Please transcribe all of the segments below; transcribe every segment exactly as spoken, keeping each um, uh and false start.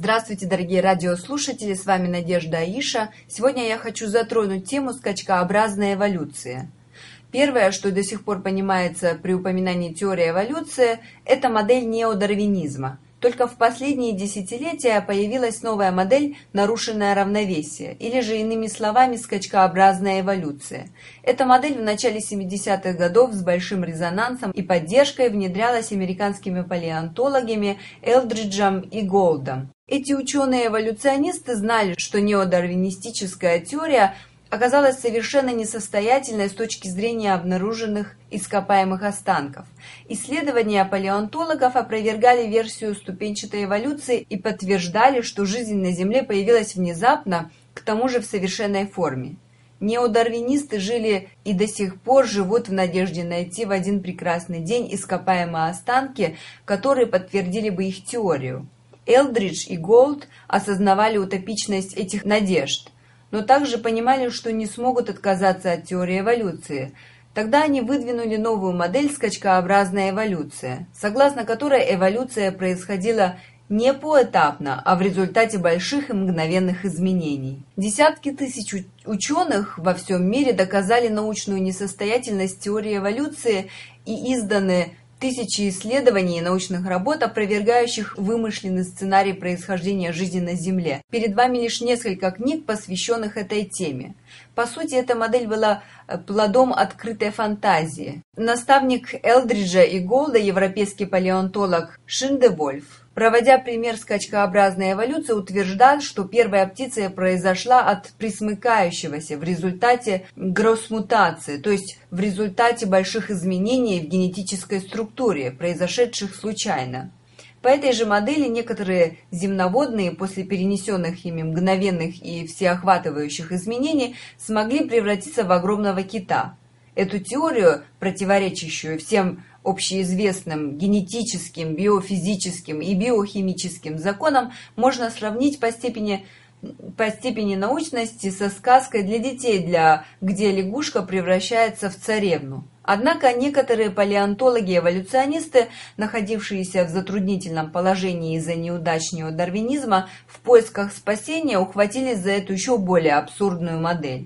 Здравствуйте, дорогие радиослушатели, с вами Надежда Аиша. Сегодня я хочу затронуть тему скачкообразной эволюции. Первое, что до сих пор понимается при упоминании теории эволюции, это модель неодарвинизма. Только в последние десятилетия появилась новая модель «нарушенное равновесие», или же иными словами «скачкообразная эволюция». Эта модель в начале семидесятых годов с большим резонансом и поддержкой внедрялась американскими палеонтологами Элдриджем и Голдом. Эти ученые-эволюционисты знали, что неодарвинистическая теория оказалась совершенно несостоятельной с точки зрения обнаруженных ископаемых останков. Исследования палеонтологов опровергали версию ступенчатой эволюции и подтверждали, что жизнь на Земле появилась внезапно, к тому же в совершенной форме. Неодарвинисты жили и до сих пор живут в надежде найти в один прекрасный день ископаемые останки, которые подтвердили бы их теорию. Элдридж и Голд осознавали утопичность этих надежд, но также понимали, что не смогут отказаться от теории эволюции. Тогда они выдвинули новую модель скачкообразной эволюции, согласно которой эволюция происходила не поэтапно, а в результате больших и мгновенных изменений. Десятки тысяч ученых во всем мире доказали научную несостоятельность теории эволюции и изданы тысячи исследований и научных работ, опровергающих вымышленный сценарий происхождения жизни на Земле. Перед вами лишь несколько книг, посвященных этой теме. По сути, эта модель была плодом открытой фантазии. Наставник Элдриджа и Голда, европейский палеонтолог Шиндевольф, проводя пример скачкообразной эволюции, утверждал, что первая птица произошла от присмыкающегося в результате гроссмутации, то есть в результате больших изменений в генетической структуре, произошедших случайно. По этой же модели некоторые земноводные после перенесенных ими мгновенных и всеохватывающих изменений смогли превратиться в огромного кита. Эту теорию, противоречащую всем общеизвестным генетическим, биофизическим и биохимическим законам, можно сравнить по степени, по степени научности со сказкой для детей, для, где лягушка превращается в царевну. Однако некоторые палеонтологи-эволюционисты, находившиеся в затруднительном положении из-за неудач неодарвинизма, в поисках спасения ухватились за эту еще более абсурдную модель.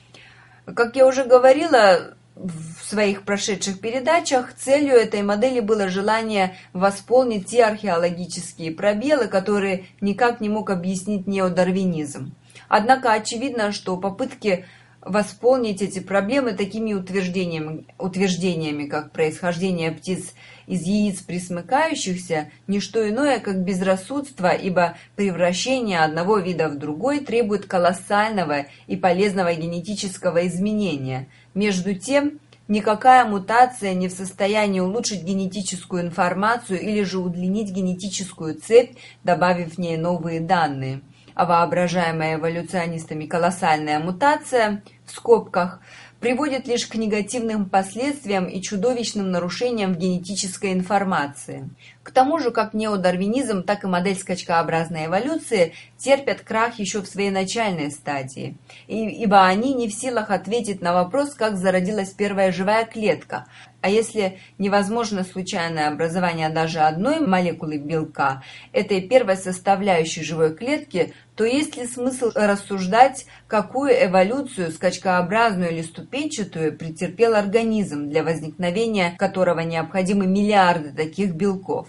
Как я уже говорила в своих прошедших передачах, целью этой модели было желание восполнить те археологические пробелы, которые никак не мог объяснить неодарвинизм. Однако очевидно, что попытки восполнить эти проблемы такими утверждениями, утверждениями, как происхождение птиц из яиц пресмыкающихся, не что иное, как безрассудство, ибо превращение одного вида в другой требует колоссального и полезного генетического изменения. Между тем, никакая мутация не в состоянии улучшить генетическую информацию или же удлинить генетическую цепь, добавив в ней новые данные. А воображаемая эволюционистами колоссальная мутация, в скобках, приводит лишь к негативным последствиям и чудовищным нарушениям в генетической информации. К тому же, как неодарвинизм, так и модель скачкообразной эволюции терпят крах еще в своей начальной стадии, и, ибо они не в силах ответить на вопрос, как зародилась первая живая клетка. А если невозможно случайное образование даже одной молекулы белка, этой первой составляющей живой клетки, то есть ли смысл рассуждать, какую эволюцию, скачкообразную или ступенчатую, претерпел организм, для возникновения которого необходимы миллиарды таких белков?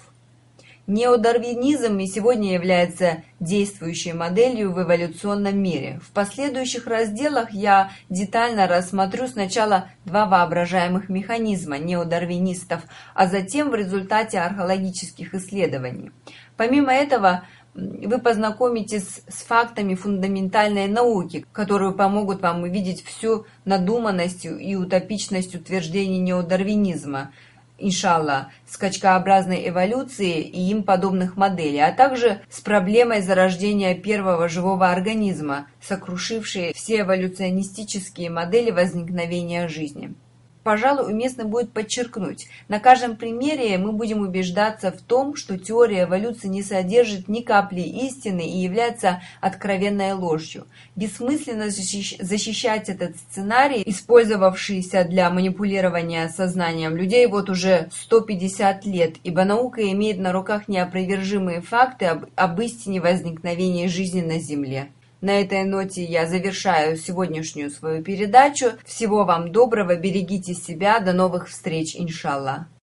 Неодарвинизм и сегодня является действующей моделью в эволюционном мире. В последующих разделах я детально рассмотрю сначала два воображаемых механизма неодарвинистов, а затем в результате археологических исследований. Помимо этого, вы познакомитесь с фактами фундаментальной науки, которые помогут вам увидеть всю надуманность и утопичность утверждений неодарвинизма, иншаллах, скачкообразной эволюции и им подобных моделей, а также с проблемой зарождения первого живого организма, сокрушившей все эволюционистические модели возникновения жизни. пожалуй, уместно будет подчеркнуть. На каждом примере мы будем убеждаться в том, что теория эволюции не содержит ни капли истины и является откровенной ложью. Бессмысленно защищать этот сценарий, использовавшийся для манипулирования сознанием людей вот уже сто пятьдесят лет, ибо наука имеет на руках неопровержимые факты об, об истине возникновения жизни на Земле. На этой ноте я завершаю сегодняшнюю свою передачу. Всего вам доброго, берегите себя, до новых встреч, иншаллах.